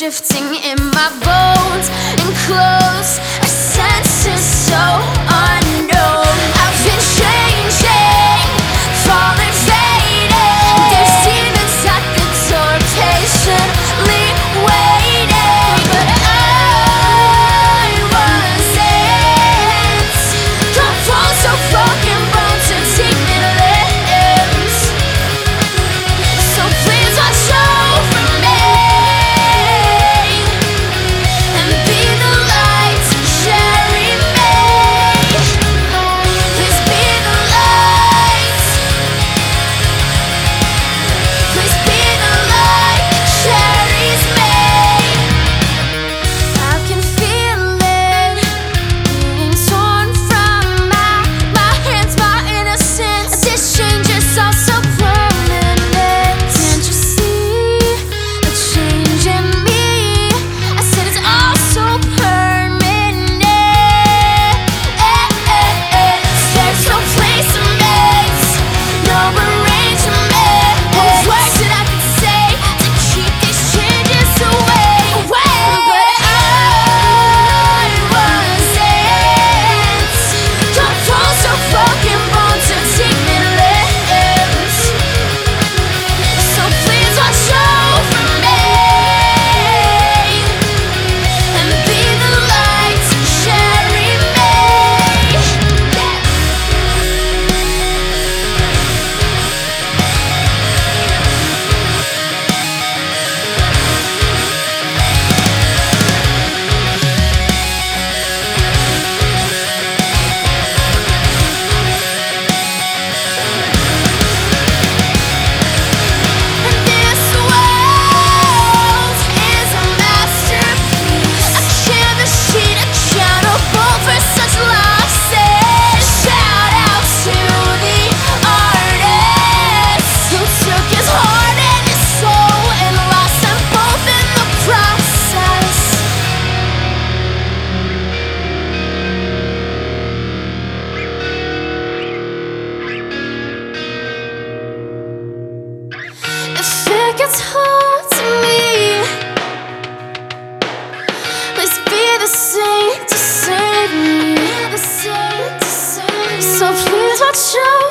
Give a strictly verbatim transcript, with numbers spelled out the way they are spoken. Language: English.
drifting in my bones and close. A senses so unknown. I've been changing, falling, fading. There's demons at the door, patiently waiting. But I wasn't. Don't fall so fucking wrong to take me limbs. So please watch over me and be the light to carry me. Please be the light. Please be the light that carries me. I can feel it being torn from my my hands, my innocence. This change is all so permanent. Can't you see a change in me? I said it's all so permanent. There's no place to mix, no arrangement, no words that I could say to keep these changes away, away. But I wasn't. Don't fall so fucking wrong to take me limbs. So please watch over me and be the light to carry me. This world is a masterpiece. I can't machine accountable for such losses. Shout out to the artist who took his heart and his soul and lost them both in the process. If it gets hard to me, please be the saint to save me. So please watch out.